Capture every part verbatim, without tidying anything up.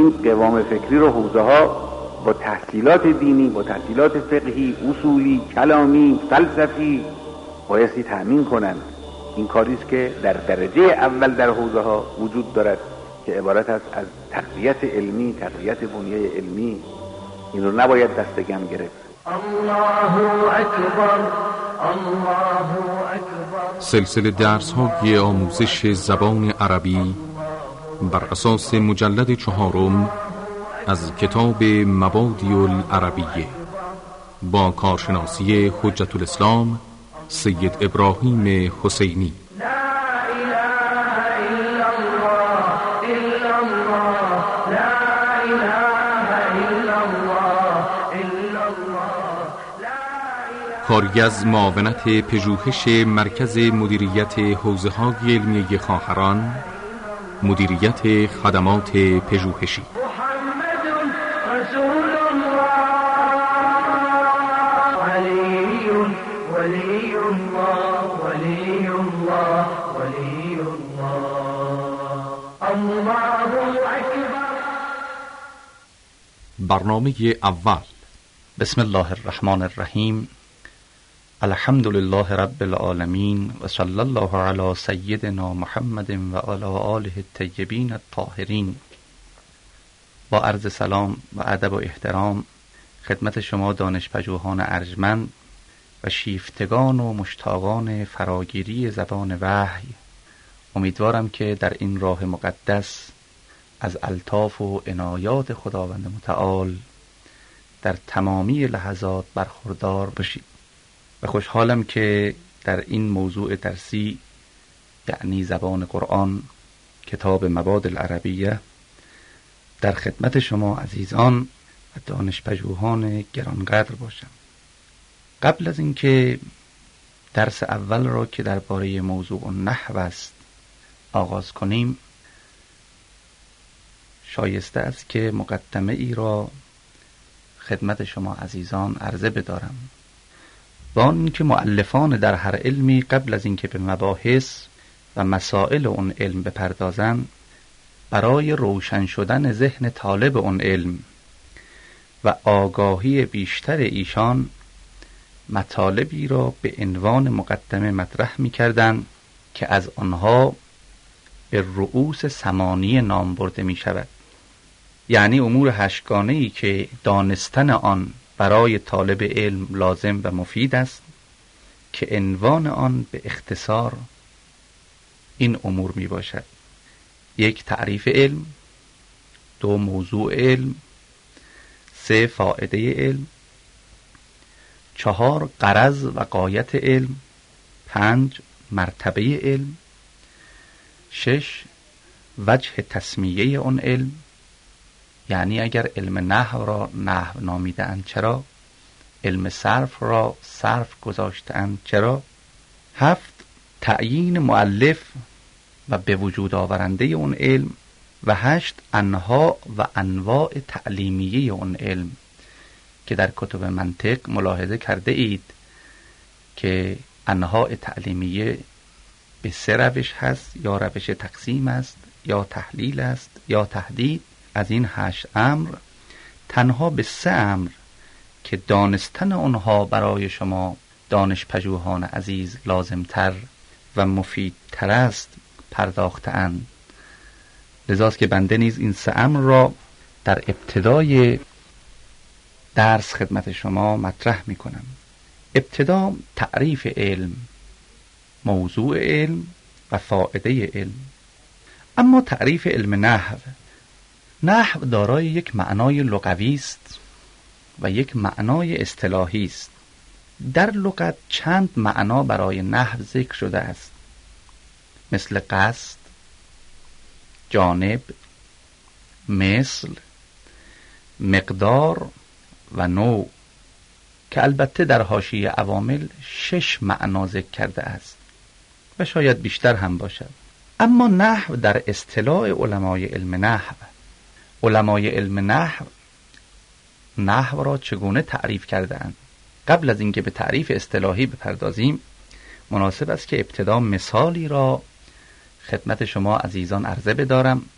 این قوام فکری رو حوزه ها با تحصیلات دینی، با تحصیلات فقهی، اصولی، کلامی، فلسفی بایستی تأمین کنند. این کاریست که در درجه اول در حوزه ها وجود دارد که عبارت است از تقویت علمی، تقویت بنیه علمی. این رو نباید دست کم گرفت. الله اکبر، الله اکبر. سلسله درس های آموزش زبان عربی بر اساس مجلد چهارم از کتاب مبادئ العربیه با کارشناسی حجت الاسلام سید ابراهیم حسینی. کاری از معاونت پژوهش مرکز مدیریت حوزه های علمیه خواهران، مدیریت خدمات پژوهشی. محمد رسول الله، علی ولی الله، ولی الله، ولی الله، الله اکبر. برنامه اول. بسم الله الرحمن الرحیم. الحمد لله رب العالمین و صلی الله علی سیدنا محمد و علی آله الطیبین الطاهرین. با عرض سلام و ادب و احترام خدمت شما دانشپژوهان ارجمند و شیفتگان و مشتاقان فراگیری زبان وحی، امیدوارم که در این راه مقدس از الطاف و عنایات خداوند متعال در تمامی لحظات برخوردار باشید. و خوشحالم که در این موضوع درسی، یعنی زبان قرآن، کتاب مبادئ العربیه، در خدمت شما عزیزان و دانشپژوهان گرانقدر باشم. قبل از اینکه درس اول را که درباره موضوع نحو است آغاز کنیم، شایسته است که مقدمه ای را خدمت شما عزیزان عرضه بدارم. با آن که مؤلفان در هر علمی قبل از اینکه به مباحث و مسائل اون علم بپردازند، برای روشن شدن ذهن طالب اون علم و آگاهی بیشتر ایشان مطالبی را به عنوان مقدمه مطرح می‌کردند که از آنها به رؤوس ثمانیه نام برده می‌شود، یعنی امور هشتگانه‌ای که دانستن آن برای طالب علم لازم و مفید است، که عنوان آن به اختصار این امور می باشد: یک، تعریف علم; دو، موضوع علم; سه، فائده علم; چهار، غرض و غایت علم; پنج، مرتبه علم; شش، وجه تسمیه اون علم، یعنی اگر علم نحو را نحو نامیده‌اند چرا، علم صرف را صرف گذاشته‌اند چرا. هفت، تعیین مؤلف و به وجود آورنده اون علم. و هشت، انواع و انواع تعلیمیه اون علم که در کتب منطق ملاحظه کرده اید که انواع تعلیمیه به سه روش هست: یا روش تقسیم است، یا تحلیل است، یا تحدید. از این هشت امر تنها به سه امر که دانستن آنها برای شما دانشپژوهان عزیز لازمتر و مفیدتر است پرداخته‌اند. لذاست که بنده نیز این سه امر را در ابتدای درس خدمت شما مطرح می کنم. ابتدا تعریف علم، موضوع علم و فائده علم. اما تعریف علم نحو نحو دارای یک معنای لغوی است و یک معنای اصطلاحی است. در لغت چند معنا برای نحو ذکر شده است، مثل قصد، جانب، مثل، مقدار و نوع، که البته در حاشیه عوامل شش معنا ذکر کرده است و شاید بیشتر هم باشد. اما نحو در اصطلاح علمای علم نحو، علمای علم نحو نحو را چگونه تعریف کرده‌اند؟ قبل از اینکه به تعریف اصطلاحی بپردازیم، مناسب است که ابتدا مثالی را خدمت شما عزیزان عرضه بدارم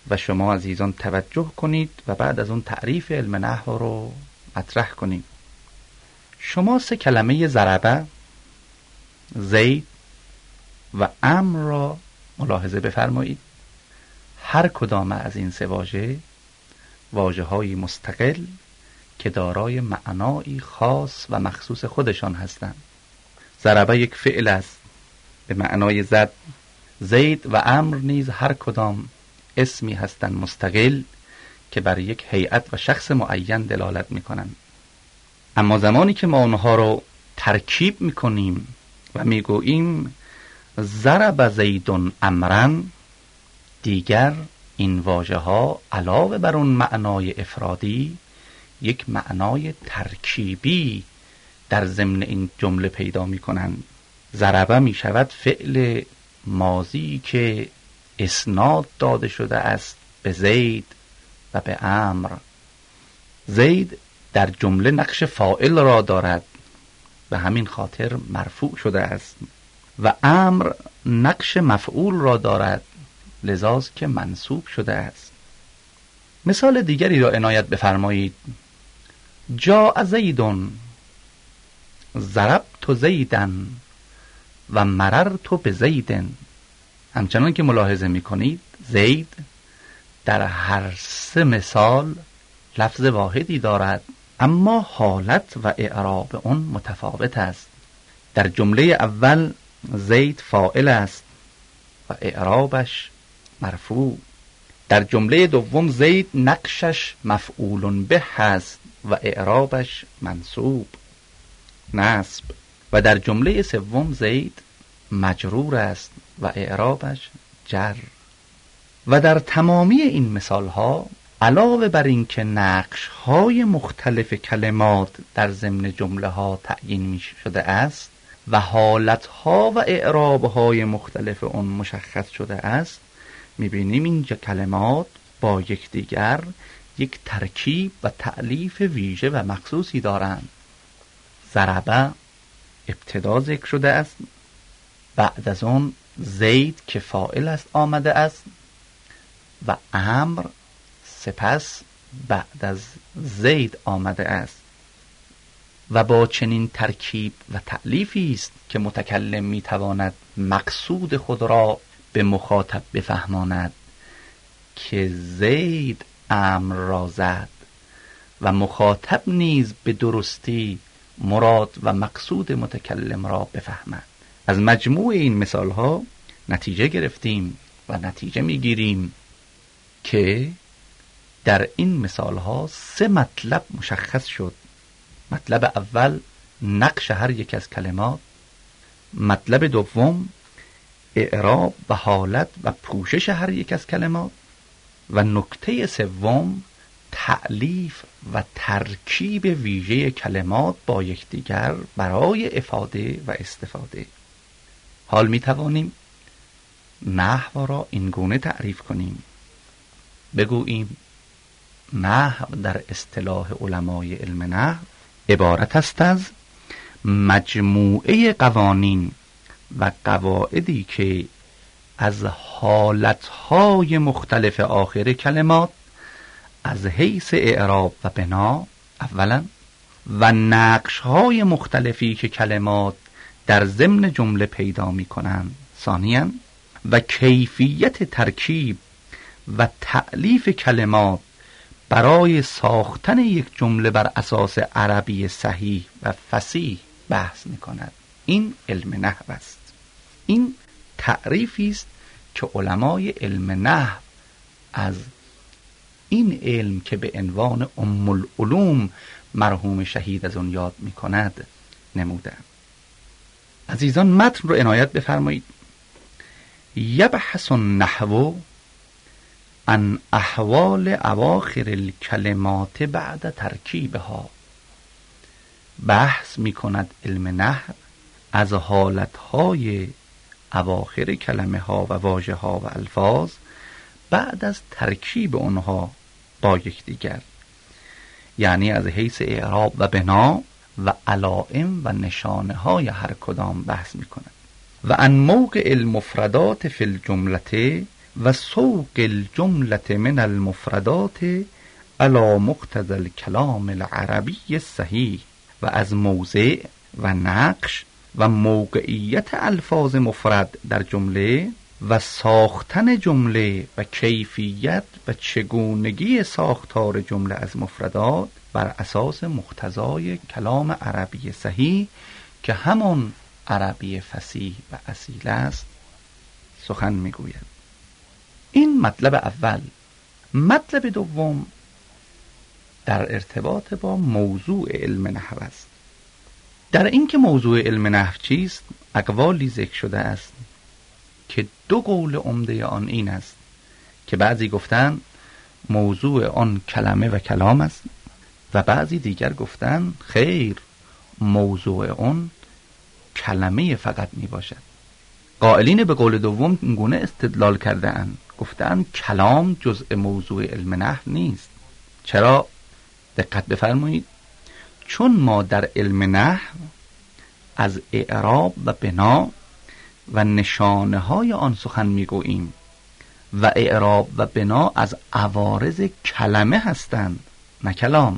و شما عزیزان توجه کنید و بعد از اون تعریف علم نحو رو مطرح کنید. شما سه کلمه ضربه، زید و امر را ملاحظه بفرمایید. هر کدام از این سه واژه واژه‌های مستقل که دارای معنایی خاص و مخصوص خودشان هستند. ضربه یک فعل است به معنای زد. زید و امر نیز هر کدام اسمی هستند مستقل که بر یک هیئت و شخص معین دلالت می‌کنند. اما زمانی که ما اونها رو ترکیب می‌کنیم و می‌گوییم ضرب زیدون امرن، دیگر این واژه‌ها علاوه بر اون معنای افرادی یک معنای ترکیبی در ضمن این جمله پیدا می‌کنند. ضربه می‌شود فعل ماضی که اسناد داده شده است به زید و به امر. زید در جمله نقش فاعل را دارد و همین خاطر مرفوع شده است و امر نقش مفعول را دارد لذاست که منصوب شده است. مثال دیگری را عنایت بفرمایید. جاء زیدون، ضربت زیدن و مررت بزیدن. همچنان که ملاحظه می‌کنید زید در هر سه مثال لفظ واحدی دارد اما حالت و اعراب اون متفاوت است. در جمله اول زید فاعل است و اعرابش مرفوع. در جمله دوم زید نقشش مفعول به است و اعرابش منصوب نصب. و در جمله سوم زید مجرور است و اعرابش جر. و در تمامی این مثال ها علاوه بر این که نقش های مختلف کلمات در ضمن جمله ها تعیین می شده است و حالت ها و اعراب های مختلف اون مشخص شده است، می بینیم این کلمات با یکدیگر یک ترکیب و تألیف ویژه و مخصوصی دارند. ضربه ابتدا ذکر شده است، بعد از اون زید که فاعل است آمده است و امر سپس بعد از زید آمده است. و با چنین ترکیب و تألیفی است که متکلم میتواند مقصود خود را به مخاطب بفهماند که زید امر را زد و مخاطب نیز به درستی مراد و مقصود متکلم را بفهمد. از مجموع این مثال ها نتیجه گرفتیم و نتیجه میگیریم که در این مثال ها سه مطلب مشخص شد. مطلب اول نقش هر یک از کلمات، مطلب دوم اعراب و حالت و پوشش هر یک از کلمات و نکته سوم تألیف و ترکیب ویژه کلمات با یکدیگر برای افاده و استفاده. حال می توانیم نحو را این گونه تعریف کنیم. بگوییم نحو در اصطلاح علمای علم نحو عبارت است از مجموعه قوانین و قواعدی که از حالتهای مختلف آخر کلمات از حیث اعراب و بنا اولا و نقشهای مختلفی که کلمات در ضمن جمله پیدا می کنند ثانیاً و کیفیت ترکیب و تألیف کلمات برای ساختن یک جمله بر اساس عربی صحیح و فصیح بحث می کند. این علم نحو است. این تعریفی است که علمای علم نحو از این علم که به عنوان ام العلوم مرحوم شهید از اون یاد می کند نموده. عزیزان متن رو عنایت بفرمایید. یبحث النحو عن احوال اواخر الکلمات بعد ترکیبها. بحث می کند علم نحو از حالتهای اواخر کلمه ها و واژه ها و الفاظ بعد از ترکیب اونها با یکدیگر، یعنی از حیث اعراب و بنا و علائم و نشانه های هر کدام بحث می کند. و عن موقع المفردات فی الجملة و سوق الجمله من المفردات علی مقتضی الکلام العربی صحیح، و از موضع و نقش و موقعیت الفاظ مفرد در جمله و ساختن جمله و کیفیت و چگونگی ساختار جمله از مفردات بر اساس مقتضای کلام عربی صحیح که همون عربی فصیح و اصیل است سخن میگوید. این مطلب اول. مطلب دوم در ارتباط با موضوع علم نحو است. در این که موضوع علم نحو چیست اقوالی ذکر شده است که دو قول عمده آن این است که بعضی گفتن موضوع آن کلمه و کلام است و بعضی دیگر گفتن خیر، موضوع آن کلمه فقط می باشد. قائلین به قول دوم اینگونه استدلال کرده اند، گفتن کلام جزء موضوع علم نحو نیست. چرا؟ دقت بفرمایید، چون ما در علم نحو از اعراب و بنا و نشانه های آن سخن میگوییم و اعراب و بنا از عوارض کلمه هستند نه کلام.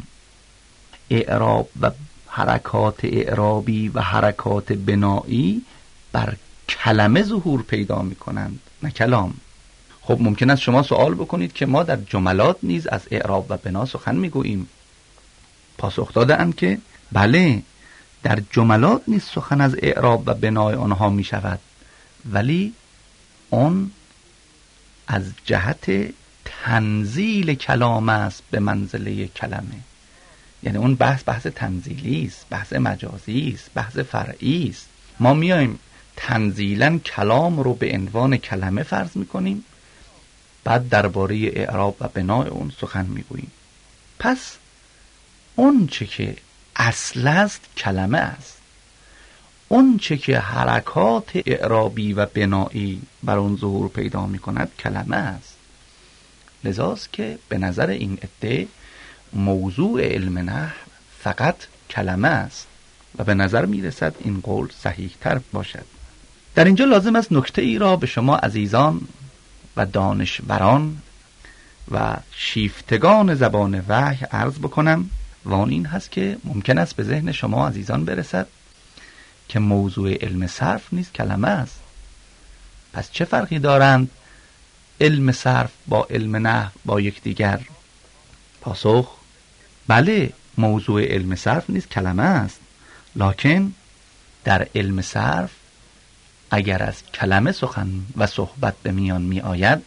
اعراب و حرکات اعرابی و حرکات بنایی بر کلمه ظهور پیدا می کنند نه کلام. خب ممکن است شما سوال بکنید که ما در جملات نیز از اعراب و بنا سخن میگوییم. پاسخ داده اند که بله، در جملات نیز سخن از اعراب و بنای آنها می شود، ولی اون از جهت تنزیل کلام است به منزله کلمه. یعنی اون بحث بحث تنزیلی است، بحث مجازی است، بحث فرعی است. ما میایم تنزیلا کلام رو به عنوان کلمه فرض میکنیم، بعد درباره اعراب و بنای اون سخن میگوییم. پس اون چه که اصل است کلمه است، اون چه که حرکات اعرابی و بنایی بر اون ظهور پیدا می کند کلمه است. لذاست که به نظر این عده موضوع علم نحو فقط کلمه است و به نظر می رسد این قول صحیح تر باشد. در اینجا لازم است نکته ای را به شما عزیزان و دانشوران و شیفتگان زبان وحی عرض بکنم و آن این هست که ممکن است به ذهن شما عزیزان برسد که موضوع علم صرف نیز کلمه است. پس چه فرقی دارند علم صرف با علم نحو با یکدیگر؟ پاسخ: بله، موضوع علم صرف نیز کلمه است، لکن در علم صرف اگر از کلمه سخن و صحبت به میان می آید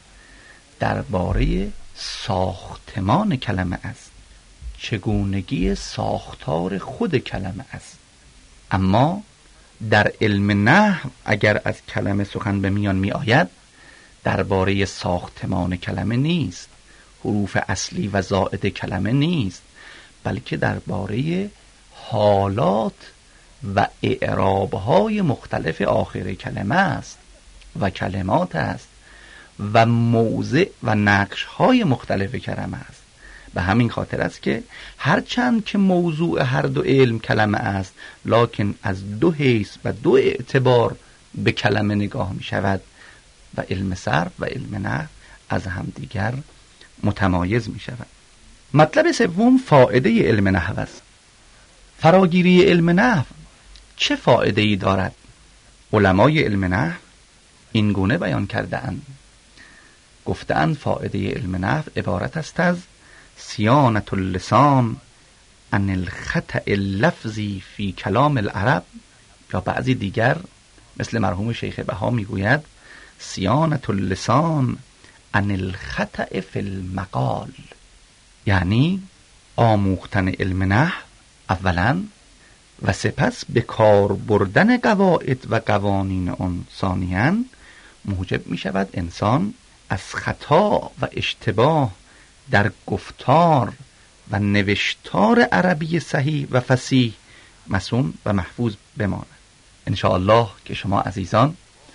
درباره ساختمان کلمه است، چگونگی ساختار خود کلمه است. اما در علم نحو اگر از کلمه سخن به میان می آید درباره ساختمان کلمه نیست، حروف اصلی و زائد کلمه نیست، بلکه درباره حالات و اعرابهای مختلف آخر کلمه است و کلمات است و موضع و نقشهای مختلف کلمه است. به همین خاطر است که هرچند که موضوع هر دو علم کلمه است، لکن از دو حیث و دو اعتبار به کلمه نگاه می شود و علم صرف و علم نحو از همدیگر متمایز می شود. مطلب سوم فایده علم نحو است. فراگیری علم نحو چه فایده ای دارد؟ علمای علم نحو این گونه بیان کرده اند، گفته اند فایده علم نحو عبارت است از صیانة اللسان عن الخطأ اللفظی فی کلام العرب، یا بعضی دیگر مثل مرحوم شیخ بها میگوید صیانة اللسان عن الخطأ فی المقال. یعنی آموختن علم نحو اولا و سپس به کار بردن قواعد و قوانین آن ثانیاً موجب می شود انسان از خطا و اشتباه در گفتار و نوشتار عربی صحیح و فصیح مصون و محفوظ بماند. انشاءالله که شما عزیزان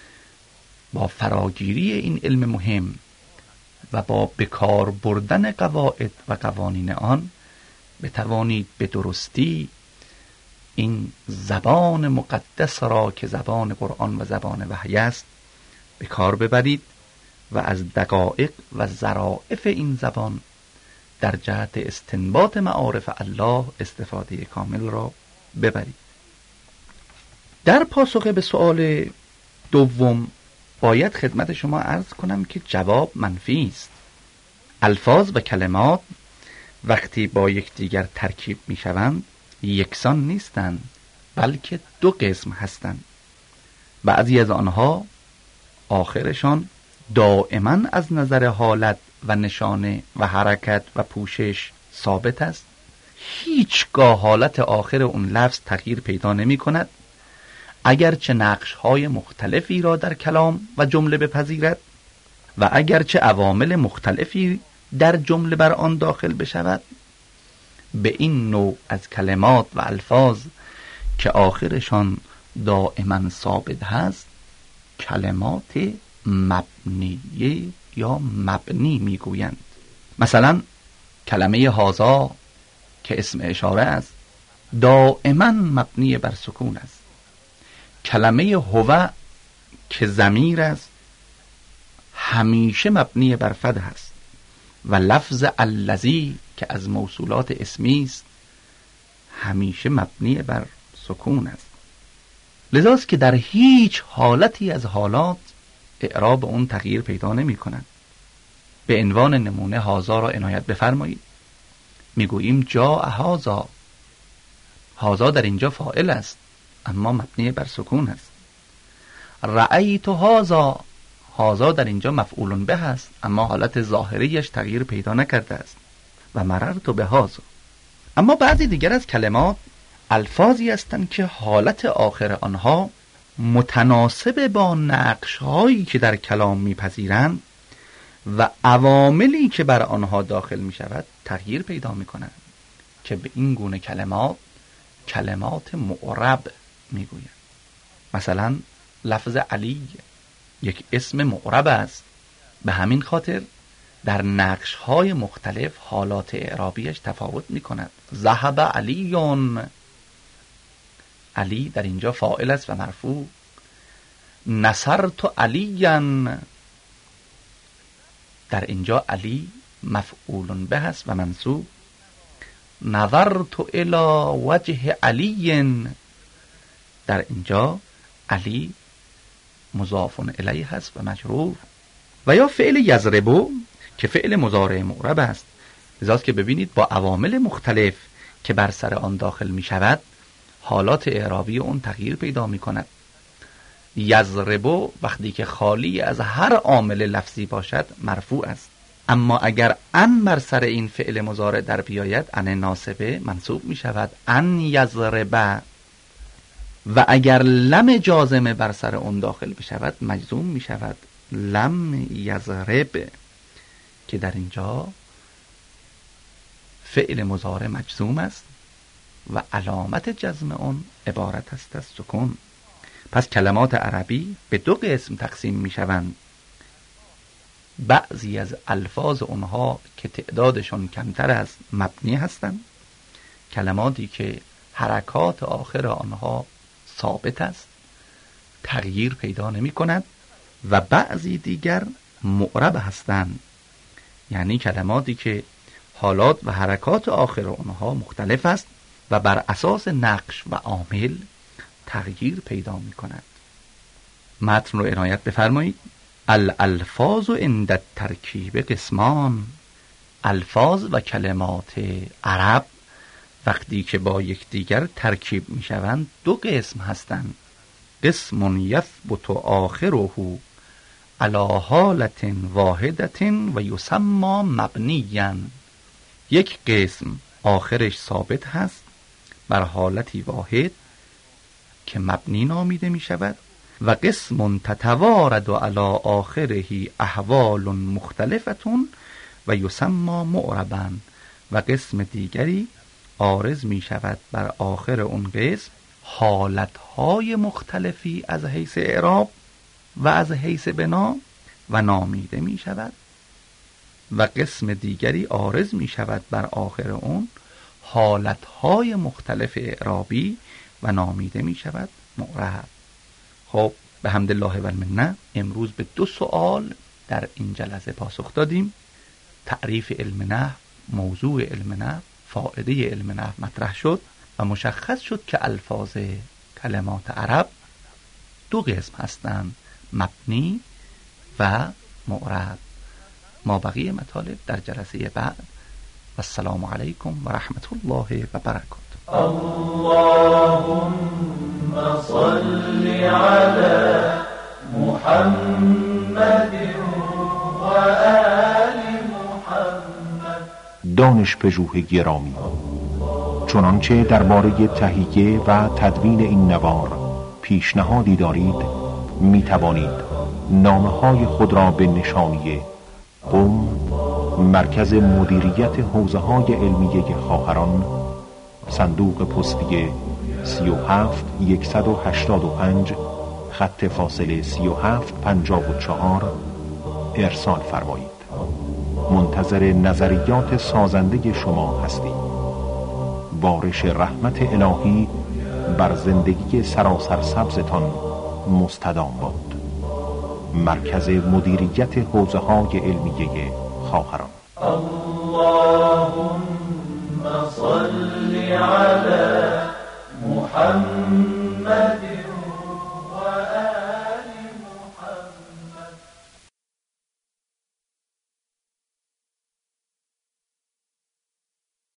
با فراگیری این علم مهم و با بکار بردن قواعد و قوانین آن بتوانید به درستی این زبان مقدس را که زبان قرآن و زبان وحی است به کار ببرید و از دقایق و ظرافت این زبان در جهت استنباط معارف الله استفاده کامل را ببرید. در پاسخ به سؤال دوم باید خدمت شما عرض کنم که جواب منفی است. الفاظ و کلمات وقتی با یکدیگر ترکیب می شوند یکسان نیستند، بلکه دو قسم هستند. بعضی از آنها آخرشان دائما از نظر حالت و نشانه و حرکت و پوشش ثابت است. هیچگاه حالت آخر اون لفظ تغییر پیدا نمی کند، اگرچه نقش‌های مختلفی را در کلام و جمله بپذیرد و اگرچه عوامل مختلفی در جمله بر آن داخل بشود. به این نوع از کلمات و الفاظ که آخرشان دائما ثابت هست کلمات مبنیه یا مبنی میگویند. مثلا کلمه هازا که اسم اشاره است دائما مبنی بر سکون است. کلمه هو که ضمیر است همیشه مبنی بر فتح است و لفظ الذی که از موصولات اسمی است همیشه مبنی بر سکون است. لذاست که در هیچ حالتی از حالات اعراب اون تغییر پیدا نمی کند. به عنوان نمونه هازا را عنایت بفرمایید. میگوییم جاء هازا، هازا در اینجا فاعل است اما مبنی بر سکون است. رأیت هازا، هازا در اینجا مفعول به است اما حالت ظاهریش تغییر پیدا نکرده است. و مررت به هازا. اما بعضی دیگر از کلمات الفاظی هستند که حالت آخر آنها متناسب با نقش هایی که در کلام میپذیرند و عواملی که بر آنها داخل می شود تغییر پیدا می کنند که به این گونه کلمات کلمات معرب می گویند. مثلا لفظ علی یک اسم معرب است، به همین خاطر در نقش های مختلف حالات اعرابیش تفاوت می کند. ذهب علیون، علی در اینجا فاعل است و مرفوع. نصرت علیان، در اینجا علی مفعول به است و منصوب. نظرت الی وجه علی، در اینجا علی مضاف الیه است و مجرور. و یا فعل یضربو که فعل مضارع معرب است، لذاست که ببینید با عوامل مختلف که بر سر آن داخل می شود حالات اعرابی اون تغییر پیدا می کند. یضربو وقتی که خالی از هر عامل لفظی باشد مرفوع است، اما اگر ان بر سر این فعل مضارع در بیاید ان ناصبه منصوب می شود. ان یضربه. و اگر لم جازمه بر سر اون داخل بشود مجزوم می شود. لم یضرب که در اینجا فعل مضارع مجزوم است و علامت جزم اون عبارت است از سکون. پس کلمات عربی به دو قسم تقسیم می شوند. بعضی از الفاظ اونها که تعدادشون کمتر است مبنی هستند، کلماتی که حرکات آخر آنها ثابت است تغییر پیدا نمی کند، و بعضی دیگر معرب هستند، یعنی کلماتی که حالات و حرکات آخر آنها مختلف است و بر اساس نقش و عامل تغییر پیدا می کند. متن رو عنایت بفرمایید. الالفاظ عند الترکیب قسمان، الفاظ و کلمات عرب وقتی که با یکدیگر ترکیب می شوند دو قسم هستند. قسم یثبت آخره علی حالت واحدت و یسمى مبنیا، یک قسم آخرش ثابت هست بر حالتی واحد که مبنی نامیده می شود، و قسم تتوارد علی آخره احوال مختلفت و یسمى معربا، و قسم دیگری عارض می شود بر آخر اون قسم حالتهای مختلفی از حیث اعراب و از حیث بنا و نامیده می شود، و قسم دیگری عارض می شود بر آخر اون حالتهای مختلف اعرابی و نامیده می شود معرب. خب به حمد الله و المنه امروز به دو سوال در این جلسه پاسخ دادیم. تعریف علم نحو، موضوع علم نحو، فائده علم نحو مطرح شد و مشخص شد که الفاظ کلمات عرب دو قسم هستند، مبنی و معرب. ما بقیه مطالب در جلسه بعد. و السلام علیکم و رحمت الله و برکاته. اللهم صل على محمد و آل محمد. دانش پژوه گرامی، چنانچه درباره تهیه و تدوین این نوار پیشنهادی دارید، می توانید نامه های خود را به نشانی قم، مرکز مدیریت حوزه های علمیه خواهران، صندوق پستی سی و هفت صد و هشتاد و پنج، خط فاصله سی و هفت پنجاه و چهار ارسال فرمایید. منتظر نظریات سازنده شما هستیم. بارش رحمت الهی بر زندگی سراسر سبزتان مستدام باد. مرکز مدیریت حوزه های علمیه خواهران. اللهم صل على محمد